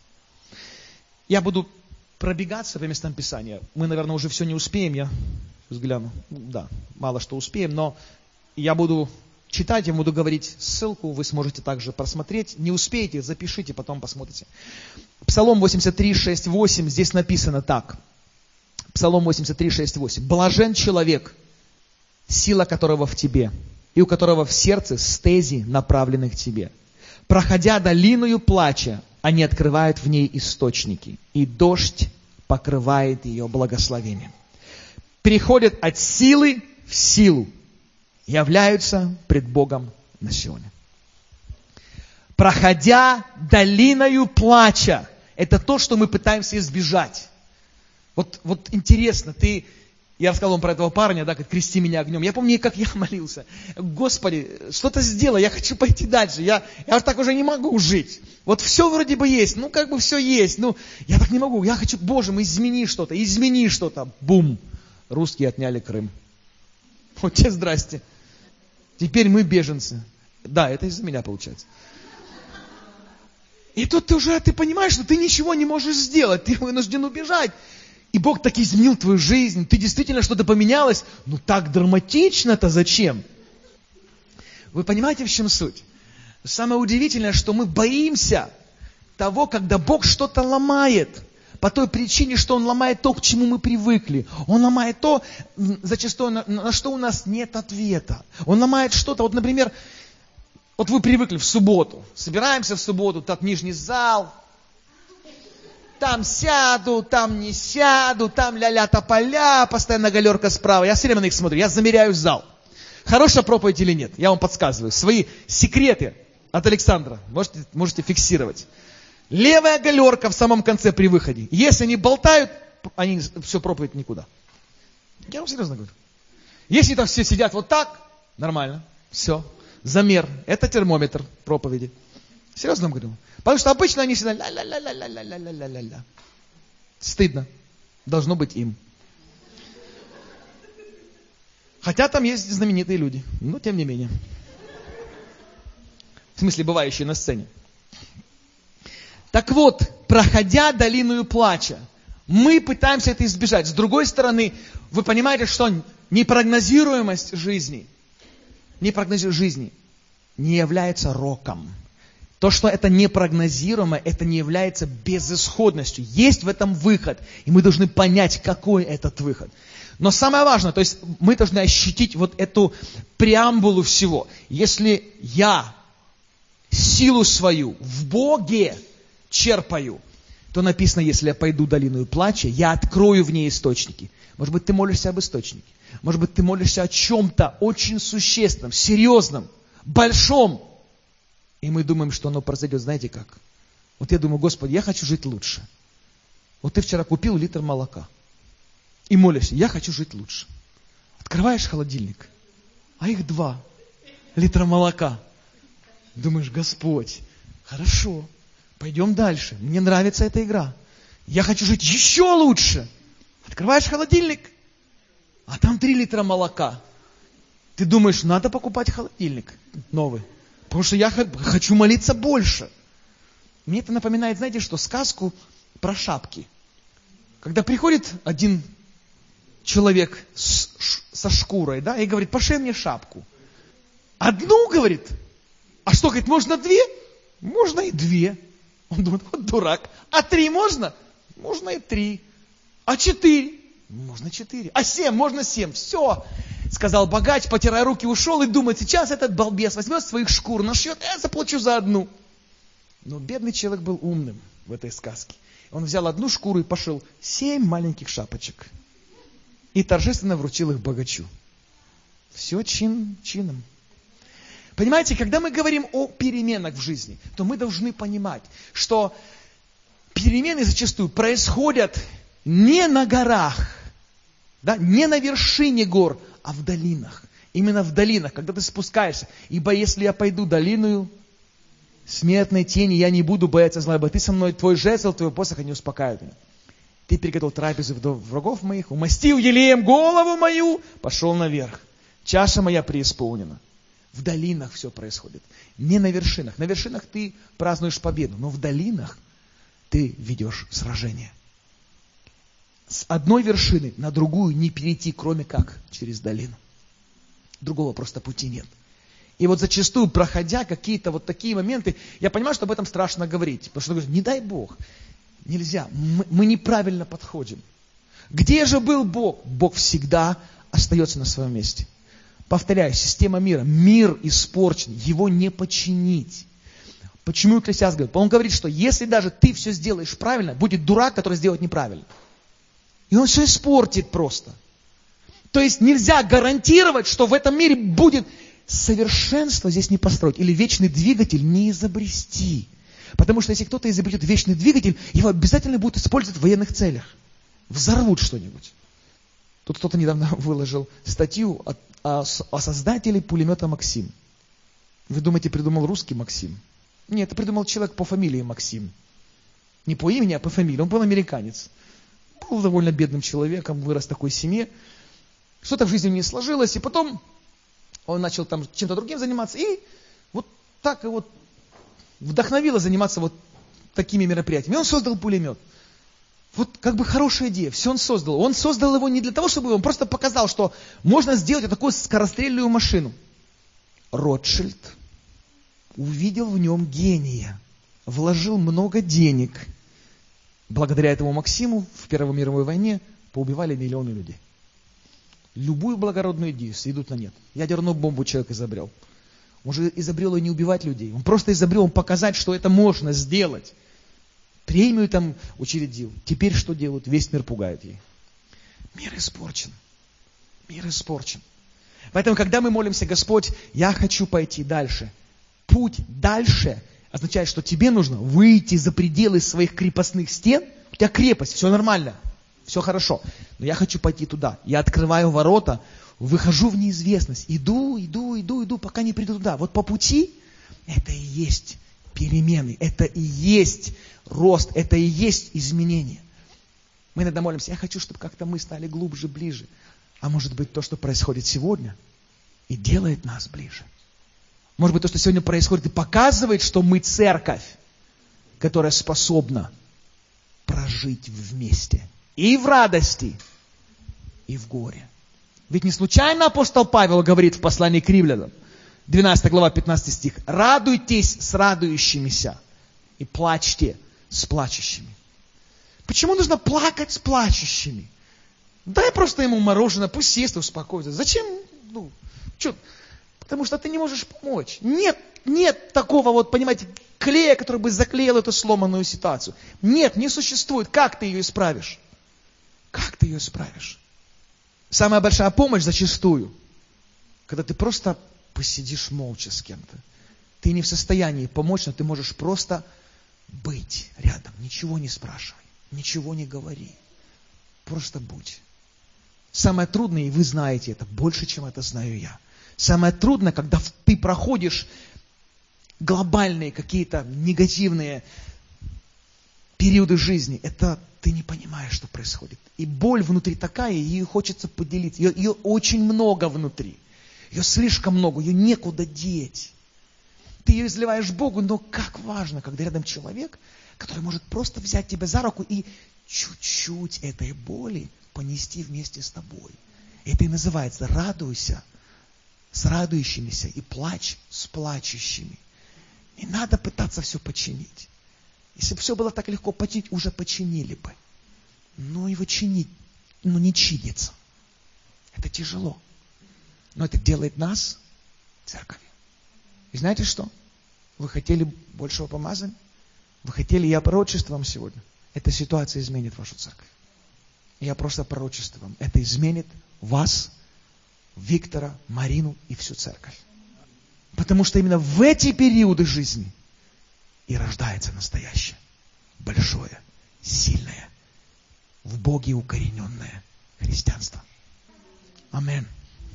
Я буду пробегаться по местам Писания. Мы, наверное, уже все не успеем. Я взгляну. Да, мало что успеем, но я буду читать, я буду говорить ссылку, вы сможете также просмотреть. Не успеете, запишите, потом посмотрите. Псалом восемьдесят три, шесть, восемь, здесь написано так. Псалом восемьдесят три, шесть, восемь. «Блажен человек, сила которого в тебе, и у которого в сердце стези, направлены к тебе. Проходя долиною плача, они открывают в ней источники, и дождь покрывает ее благословением. Переходят от силы в силу, являются пред Богом на Сионе». Проходя долиною плача, это то, что мы пытаемся избежать. Вот, вот интересно, ты, я рассказал вам про этого парня, да, как крести меня огнем. Я помню, как я молился. Господи, что-то сделай, я хочу пойти дальше. Я, я так уже не могу жить. Вот все вроде бы есть, ну как бы все есть. Ну, я так не могу. Я хочу, Боже мой, измени что-то, измени что-то. Бум. Русские отняли Крым. Вот тебе здрасте. Теперь мы беженцы. Да, это из-за меня получается. И тут ты уже, ты понимаешь, что ты ничего не можешь сделать. Ты вынужден убежать. и Бог так изменил твою жизнь, ты действительно что-то поменялось, ну так драматично-то зачем? Вы понимаете, в чем суть? Самое удивительное, что мы боимся того, когда Бог что-то ломает. По той причине, что Он ломает то, к чему мы привыкли. Он ломает то, зачастую, на, на что у нас нет ответа. Он ломает что-то. Вот, например, вот вы привыкли в субботу. Собираемся в субботу, так нижний зал. Там сяду, там не сяду, там ля-ля тополя, постоянно галерка справа. Я все время на них смотрю, я замеряю зал. Хорошая проповедь или нет? Я вам подсказываю. Свои секреты от Александра можете, можете фиксировать. Левая галерка в самом конце при выходе. Если они болтают, они все проповедь никуда. Я вам серьезно говорю. Если там все сидят вот так, нормально. Все. Замер. Это термометр проповеди. Серьезно вам говорю. Потому что обычно они всегда ля-ля-ля-ля-ля-ля-ля-ля-ля. Стыдно. Должно быть им. Хотя там есть знаменитые люди. Но тем не менее. В смысле, бывающие на сцене. Так вот, проходя долину плача, мы пытаемся это избежать. С другой стороны, вы понимаете, что непрогнозируемость жизни, непрогнозируемость жизни не является роком. То, что это непрогнозируемо, это не является безысходностью. Есть в этом выход, и мы должны понять, какой этот выход. Но самое важное, то есть мы должны ощутить вот эту преамбулу всего. Если я силу свою в Боге черпаю, то написано, если я пойду долину плача, я открою в ней источники. Может быть, ты молишься об источнике. Может быть, ты молишься о чем-то очень существенном, серьезном, большом. И мы думаем, что оно произойдет, знаете как? Вот я думаю, Господи, я хочу жить лучше. Вот ты вчера купил литр молока. И молишься, я хочу жить лучше. Открываешь холодильник, а их два литра молока. Думаешь, Господь, хорошо. Пойдем дальше. Мне нравится эта игра. Я хочу жить еще лучше. Открываешь холодильник, а там три литра молока. Ты думаешь, надо покупать холодильник новый. Потому что я хочу молиться больше. Мне это напоминает, знаете что, сказку про шапки. Когда приходит один человек с, со шкурой, да, и говорит, пошей мне шапку. Одну, говорит. А что, говорит, можно две? Можно и две. Он думает, вот дурак. А три можно? Можно и три. А четыре? Можно четыре. А семь? Можно семь. Все. Сказал богач, потирая руки, ушел и думает, сейчас этот балбес возьмет своих шкур, нашьет, я заплачу за одну. Но бедный человек был умным в этой сказке. Он взял одну шкуру и пошел семь маленьких шапочек. И торжественно вручил их богачу. Все чин чином. Понимаете, когда мы говорим о переменах в жизни, то мы должны понимать, что перемены зачастую происходят не на горах, да, не на вершине гор, а в долинах. Именно в долинах, когда ты спускаешься. Ибо если я пойду долиною смертной тени, я не буду бояться зла, ибо ты со мной, твой жезл, твой посох, они успокаивают меня. Ты приготовил трапезу врагов моих, умастил елеем голову мою, пошел наверх. Чаша моя преисполнена. В долинах все происходит. Не на вершинах. На вершинах ты празднуешь победу, но в долинах ты ведешь сражение. С одной вершины на другую не перейти, кроме как через долину. Другого просто пути нет. И вот зачастую, проходя какие-то вот такие моменты, я понимаю, что об этом страшно говорить. Потому что, говорю, не дай Бог, нельзя. Мы, мы неправильно подходим. Где же был Бог? Бог всегда остается на своем месте. Повторяю, система мира. Мир испорчен, его не починить. Почему Экклесиаст говорит? Он говорит, что если даже ты все сделаешь правильно, будет дурак, который сделает неправильно. И он все испортит просто. То есть нельзя гарантировать, что в этом мире будет совершенство здесь не построить. Или вечный двигатель не изобрести. Потому что если кто-то изобретет вечный двигатель, его обязательно будут использовать в военных целях. Взорвут что-нибудь. Тут кто-то недавно выложил статью о, о, о создателе пулемета Максим. Вы думаете, придумал русский Максим? Нет, это придумал человек по фамилии Максим. Не по имени, а по фамилии. Он был американец. Был довольно бедным человеком, вырос в такой семье. Что-то в жизни не сложилось, и потом он начал там чем-то другим заниматься. И вот так и вот вдохновило заниматься вот такими мероприятиями. И он создал пулемет. Вот как бы хорошая идея, все он создал. Он создал его не для того, чтобы он просто показал, что можно сделать вот такую скорострельную машину. Ротшильд увидел в нем гения, вложил много денег. Благодаря этому Максиму в Первой мировой войне поубивали миллионы людей. Любую благородную идею сведут на нет. Ядерную бомбу человек изобрел. Он же изобрел и не убивать людей. Он просто изобрел, он показать, что это можно сделать. Премию там учредил. Теперь что делают? Весь мир пугает ей. Мир испорчен. Мир испорчен. Поэтому, когда мы молимся, Господь, я хочу пойти дальше. Путь дальше означает, что тебе нужно выйти за пределы своих крепостных стен. У тебя крепость, все нормально, все хорошо. Но я хочу пойти туда. Я открываю ворота, выхожу в неизвестность. Иду, иду, иду, иду, пока не приду туда. Вот по пути это и есть перемены, это и есть рост, это и есть изменение. Мы иногда молимся, я хочу, чтобы как-то мы стали глубже, ближе. А может быть, то, что происходит сегодня, и делает нас ближе. Может быть, то, что сегодня происходит, и показывает, что мы церковь, которая способна прожить вместе. И в радости, и в горе. Ведь не случайно апостол Павел говорит в послании к Римлянам, двенадцатая глава, пятнадцатый стих, «Радуйтесь с радующимися и плачьте с плачущими». Почему нужно плакать с плачущими? Дай просто ему мороженое, пусть съест и успокоится. Зачем? Ну, что? Потому что ты не можешь помочь. Нет, нет такого вот, понимаете, клея, который бы заклеил эту сломанную ситуацию. Нет, не существует. Как ты ее исправишь? Как ты ее исправишь? Самая большая помощь зачастую, когда ты просто посидишь молча с кем-то. Ты не в состоянии помочь, но ты можешь просто быть рядом. Ничего не спрашивай, ничего не говори. Просто будь. Самое трудное, и вы знаете это больше, чем это знаю я. Самое трудное, когда ты проходишь глобальные какие-то негативные периоды жизни, это ты не понимаешь, что происходит. И боль внутри такая, ее хочется поделиться. Ее, ее очень много внутри. Ее слишком много, ее некуда деть. Ты ее изливаешь Богу, но как важно, когда рядом человек, который может просто взять тебя за руку и чуть-чуть этой боли понести вместе с тобой. Это и называется «радуйся с радующимися и плачь с плачущими». Не надо пытаться все починить. Если бы все было так легко починить, уже починили бы. Но его чинить, ну не чинится. Это тяжело. Но это делает нас церковью. И знаете что? Вы хотели большего помазания? Вы хотели, я пророчествую вам сегодня. Эта ситуация изменит вашу церковь. Я просто пророчествую вам. Это изменит вас, Виктора, Марину и всю церковь. Потому что именно в эти периоды жизни и рождается настоящее, большое, сильное, в Боге укорененное христианство. Аминь.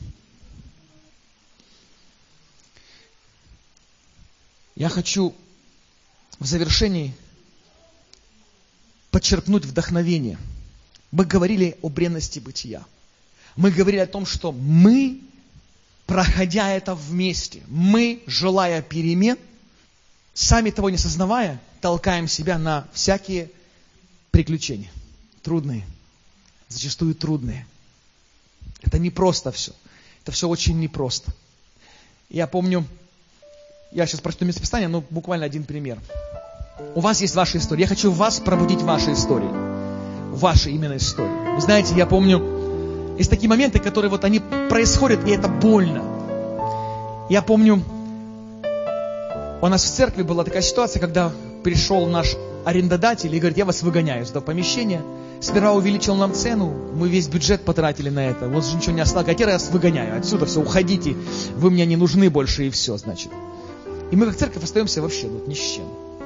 Я хочу в завершении подчеркнуть вдохновение. Мы говорили о бренности бытия. Мы говорили о том, что мы, проходя это вместе, мы, желая перемен, сами того не сознавая, толкаем себя на всякие приключения. Трудные. Зачастую трудные. Это непросто все. Это все очень непросто. Я помню, я сейчас прочту местописание, но буквально один пример. У вас есть ваша история. Я хочу в вас пробудить ваши истории. Ваши именно истории. Вы знаете, я помню, есть такие моменты, которые вот они происходят, и это больно. Я помню, у нас в церкви была такая ситуация, когда пришел наш арендодатель и говорит, я вас выгоняю из этого помещения. Сперва увеличил нам цену, мы весь бюджет потратили на это. Вот же ничего не осталось. А теперь я вас выгоняю отсюда, все, уходите. Вы мне не нужны больше, и все, значит. И мы как церковь остаемся вообще вот ни с чем.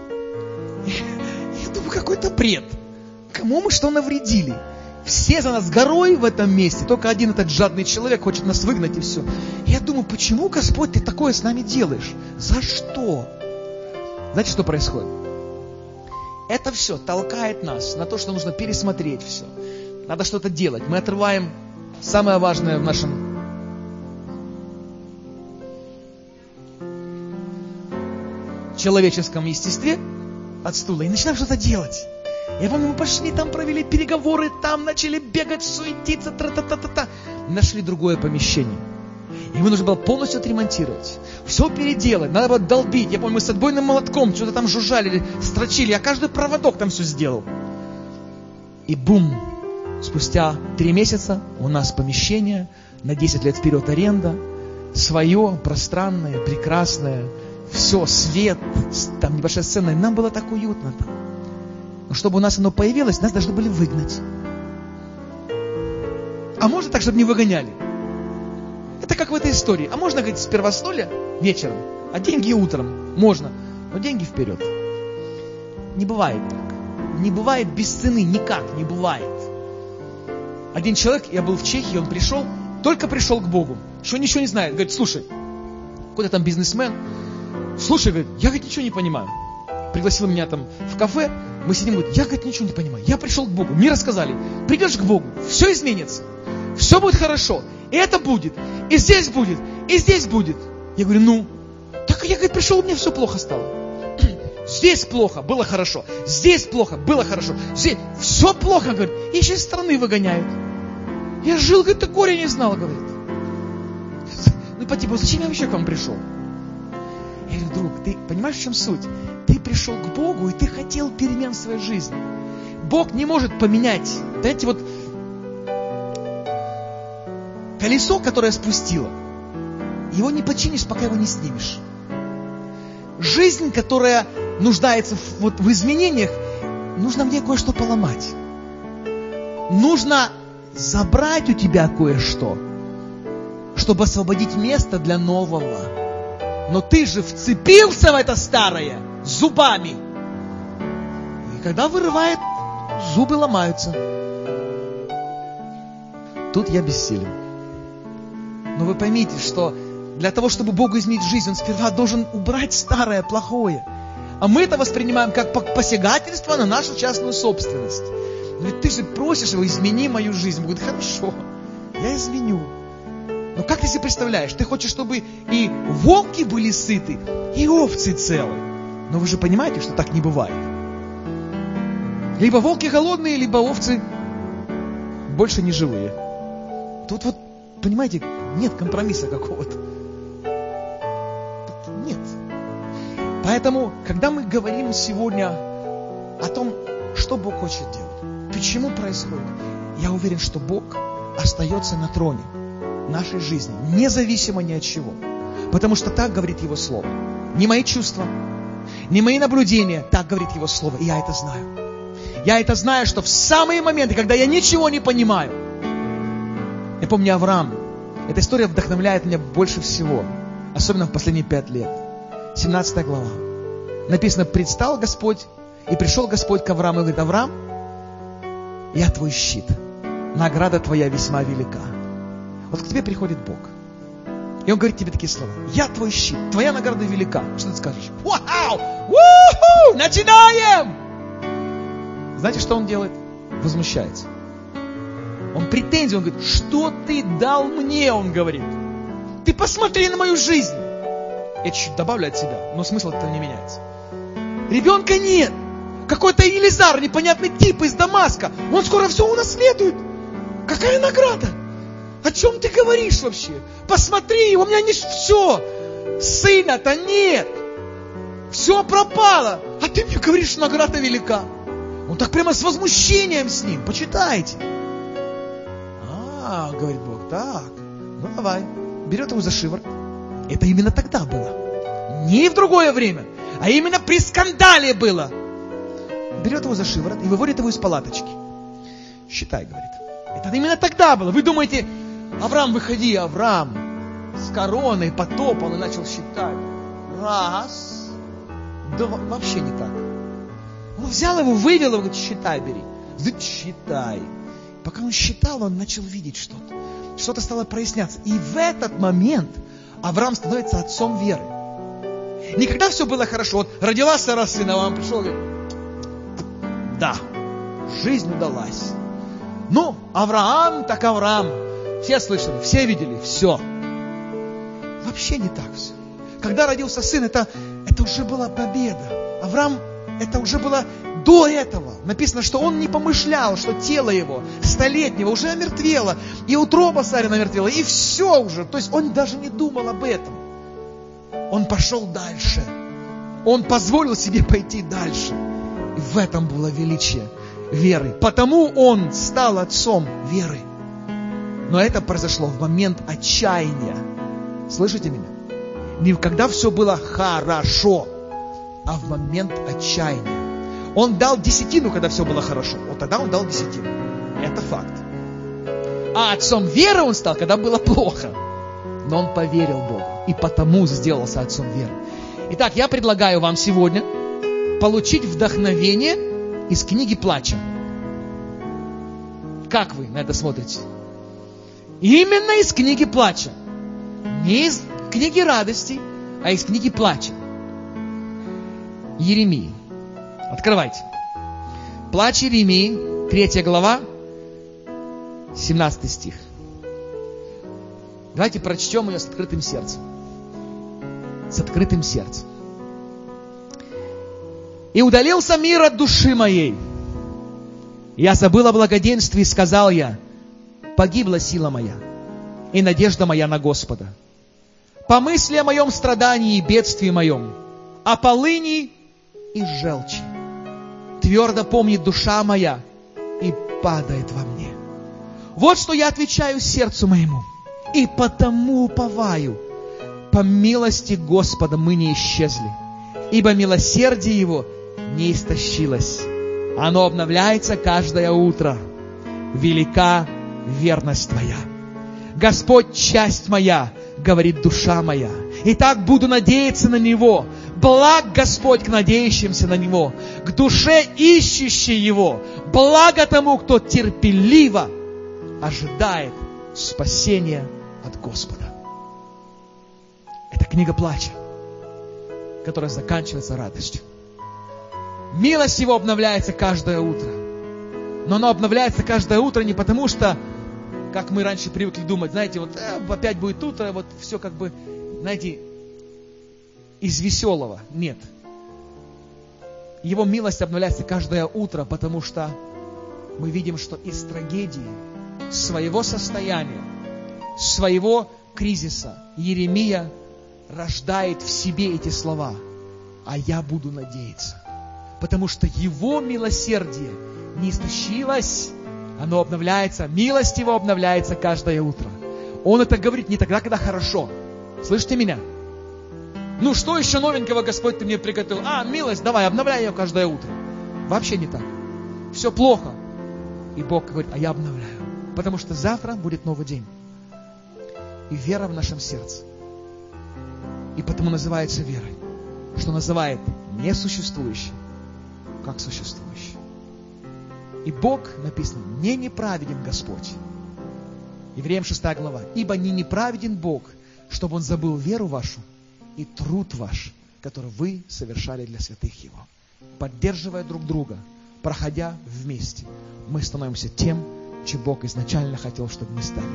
Я думаю, какой-то бред. Кому мы что навредили? Все за нас горой в этом месте. Только один этот жадный человек хочет нас выгнать, и все. Я думаю, почему, Господь, ты такое с нами делаешь? За что? Знаете, что происходит? Это все толкает нас на то, что нужно пересмотреть все. Надо что-то делать. Мы отрываем самое важное в нашем человеческом естестве от стула и начинаем что-то делать. Я помню, мы пошли, там провели переговоры, там начали бегать, суетиться, тра-та-та-та-та. Нашли другое помещение. Ему нужно было полностью отремонтировать. Все переделать, надо было долбить. Я помню, мы с отбойным молотком что-то там жужжали, строчили. Я каждый проводок там все сделал. И бум! Спустя три месяца у нас помещение, на десять лет вперед аренда, свое, пространное, прекрасное, все, свет, там небольшая сцена. И нам было так уютно там. Но чтобы у нас оно появилось, нас должны были выгнать. А можно так, чтобы не выгоняли? Это как в этой истории. А можно, говорить, с первостоля вечером, а деньги утром. Можно, но деньги вперед. Не бывает так. Не бывает без цены, никак не бывает. Один человек, я был в Чехии, он пришел, только пришел к Богу, что ничего не знает. Говорит, слушай, какой-то там бизнесмен, слушай, говорит, я, говорит, ничего не понимаю. Пригласил меня там в кафе, мы сидим, говорит, я, говорит, ничего не понимаю. Я пришел к Богу, мне рассказали, придешь к Богу, все изменится, все будет хорошо, и это будет, и здесь будет, и здесь будет. Я говорю, ну, так я, говорит, пришел, у меня все плохо стало. Здесь плохо, было хорошо, здесь плохо, было хорошо, здесь все плохо, говорит, и еще из страны выгоняют. Я жил, говорит, ты горя не знал, говорит. Ну, по типу, зачем я вообще к вам пришел? Я говорю, друг, ты понимаешь, в чем суть? Ты пришел к Богу, и ты хотел перемен в своей жизни. Бог не может поменять. Знаете, вот колесо, которое спустило, его не починишь, пока его не снимешь. Жизнь, которая нуждается в, вот, в изменениях, нужно в ней кое-что поломать. Нужно забрать у тебя кое-что, чтобы освободить место для нового. Но ты же вцепился в это старое зубами. И когда вырывает, зубы ломаются. Тут я бессилен. Но вы поймите, что для того, чтобы Богу изменить жизнь, Он сперва должен убрать старое, плохое. А мы это воспринимаем как посягательство на нашу частную собственность. Но ведь ты же просишь Его, измени мою жизнь. Он говорит, хорошо, я изменю. Но как ты себе представляешь? Ты хочешь, чтобы и волки были сыты, и овцы целы. Но вы же понимаете, что так не бывает. Либо волки голодные, либо овцы больше не живые. Тут вот, понимаете, нет компромисса какого-то. Нет. Поэтому, когда мы говорим сегодня о том, что Бог хочет делать, почему происходит, я уверен, что Бог остается на троне нашей жизни, независимо ни от чего. Потому что так говорит Его Слово. Не мои чувства, не мои наблюдения, так говорит Его Слово. И я это знаю. Я это знаю, что в самые моменты, когда я ничего не понимаю. Я помню Авраам. Эта история вдохновляет меня больше всего. Особенно в последние пять лет. семнадцатая глава. Написано, предстал Господь, и пришел Господь к Аврааму и говорит, Авраам, я твой щит. Награда твоя весьма велика. Вот к тебе приходит Бог. И Он говорит тебе такие слова. Я твой щит, твоя награда велика. Что ты скажешь? Вау! У-ху! Начинаем! Знаете, что Он делает? Возмущается. Он претензии, он говорит, что ты дал мне, он говорит. Ты посмотри на мою жизнь. Я чуть-чуть добавлю от себя, но смысл этого не меняется. Ребенка нет. Какой-то Елизар, непонятный тип из Дамаска. Он скоро все унаследует. Какая награда? О чем ты говоришь вообще? Посмотри, у меня не все. Сына-то нет. Все пропало. А ты мне говоришь, что награда велика. Он так прямо с возмущением с ним. Почитайте. А, говорит Бог, так, ну давай. Берет его за шиворот. Это именно тогда было. Не в другое время, а именно при скандале было. Берет его за шиворот и выводит его из палаточки. Считай, говорит. Это именно тогда было. Вы думаете, Авраам, выходи, Авраам с короной потопал и начал считать. Раз. Два. Вообще не так. Он взял его, вывел его, говорит, считай, бери. Говорит, считай. Пока он считал, он начал видеть что-то. Что-то стало проясняться. И в этот момент Авраам становится отцом веры. Никогда все было хорошо. Вот родилась Сара сына, Авраам пришел и говорит, да, жизнь удалась. Ну, Авраам, так Авраам. Все слышали, все видели, все. Вообще не так все. Когда родился сын, это, это уже была победа. Авраам, это уже было до этого написано, что он не помышлял, что тело его столетнего уже омертвело, и утроба царя омертвела, и все уже. То есть он даже не думал об этом. Он пошел дальше. Он позволил себе пойти дальше. И в этом было величие веры. Потому он стал отцом веры. Но это произошло в момент отчаяния. Слышите меня? Не когда все было хорошо, а в момент отчаяния. Он дал десятину, когда все было хорошо. Вот тогда он дал десятину. Это факт. А отцом веры он стал, когда было плохо. Но он поверил Богу. И потому сделался отцом веры. Итак, я предлагаю вам сегодня получить вдохновение из книги Плача. Как вы на это смотрите? Именно из книги Плача. Не из книги Радости, а из книги Плача. Иеремии. Открывайте. Плач Иеремии, третья глава, семнадцатый стих. Давайте прочтем ее с открытым сердцем. С открытым сердцем. «И удалился мир от души моей. Я забыл о благоденствии, и сказал я, погибла сила моя, и надежда моя на Господа. Помысли о моем страдании и бедствии моем, о полыни и желчи. Твердо помнит душа моя и падает во мне. Вот что я отвечаю сердцу моему, и потому уповаю. По милости Господа мы не исчезли, ибо милосердие Его не истощилось. Оно обновляется каждое утро. Велика верность Твоя. Господь, часть моя, говорит душа моя. И так буду надеяться на Него. Благ Господь к надеющимся на Него, к душе ищущей Его. Благо тому, кто терпеливо ожидает спасения от Господа. Это книга Плача, которая заканчивается радостью. Милость Его обновляется каждое утро. Но она обновляется каждое утро не потому, что, как мы раньше привыкли думать, знаете, вот э, опять будет утро, вот все как бы, знаете, из веселого. Нет. Его милость обновляется каждое утро, потому что мы видим, что из трагедии, своего состояния, своего кризиса Иеремия рождает в себе эти слова. А я буду надеяться. Потому что его милосердие не истощилось, оно обновляется, милость его обновляется каждое утро. Он это говорит не тогда, когда хорошо. Слышите меня? Ну что еще новенького, Господь, ты мне приготовил? А, милость, давай, обновляй ее каждое утро. Вообще не так. Все плохо. И Бог говорит, а я обновляю. Потому что завтра будет новый день. И вера в нашем сердце. И потому называется верой. Что называет несуществующее, как существующее. И Бог, написано, не неправеден Господь. Евреям шестая глава. Ибо не неправеден Бог, чтобы Он забыл веру вашу и труд ваш, который вы совершали для святых Его. Поддерживая друг друга, проходя вместе, мы становимся тем, чем Бог изначально хотел, чтобы мы стали.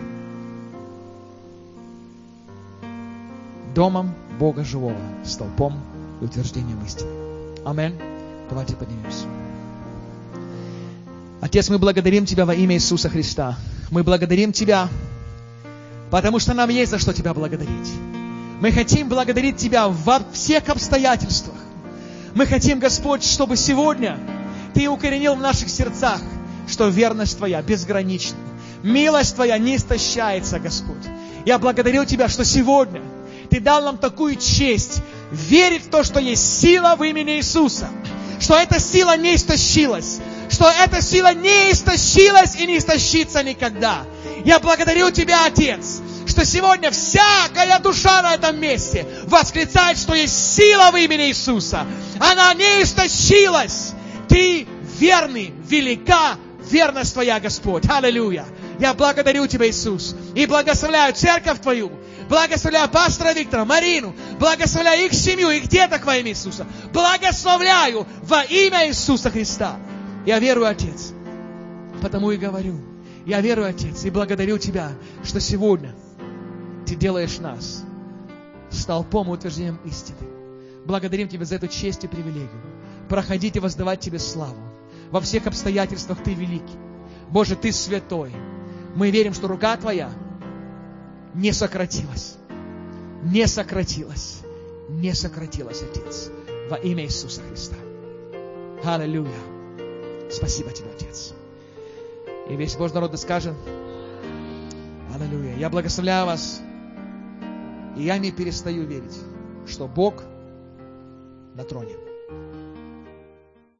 Домом Бога живого, столпом и утверждением истины. Аминь. Давайте поднимемся. Отец, мы благодарим Тебя во имя Иисуса Христа. Мы благодарим Тебя, потому что нам есть за что Тебя благодарить. Мы хотим благодарить Тебя во всех обстоятельствах. Мы хотим, Господь, чтобы сегодня Ты укоренил в наших сердцах, что верность Твоя безгранична. Милость Твоя не истощается, Господь. Я благодарю Тебя, что сегодня Ты дал нам такую честь верить в то, что есть сила в имени Иисуса. Что эта сила не истощилась. Что эта сила не истощилась и не истощится никогда. Я благодарю Тебя, Отец, что сегодня всякая душа на этом месте восклицает, что есть сила в имени Иисуса. Она не истощилась. Ты верный, велика верность Твоя, Господь. Аллилуйя. Я благодарю Тебя, Иисус, и благословляю церковь Твою, благословляю пастора Виктора, Марину, благословляю их семью, их деток во имя Иисуса. Благословляю во имя Иисуса Христа. Я верую, Отец, потому и говорю. Я верую, Отец, и благодарю Тебя, что сегодня Ты делаешь нас столпом и утверждением истины. Благодарим Тебя за эту честь и привилегию. проходить и воздавать Тебе славу. Во всех обстоятельствах Ты великий. Боже, Ты святой. Мы верим, что рука Твоя не сократилась. Не сократилась. Не сократилась, Отец. Во имя Иисуса Христа. Аллилуйя. Спасибо Тебе, Отец. И весь Божий народ скажет: аллилуйя. Я благословляю вас. И я не перестаю верить, что Бог на троне.